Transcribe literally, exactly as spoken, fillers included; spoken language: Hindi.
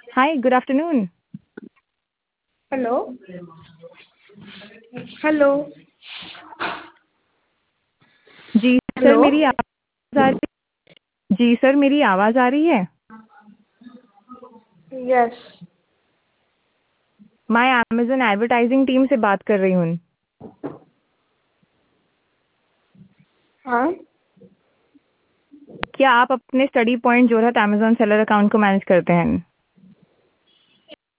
हाय, गुड आफ्टरनून। हेलो हेलो जी सर, हेलो मेरी आवाज़ आ रही जी सर, मेरी आवाज़ आ रही है? यस। मैं अमेज़न एडवर्टाइजिंग टीम से बात कर रही हूँ। हाँ, क्या आप अपने study point Jorhat Amazon seller account को मैनेज करते हैं?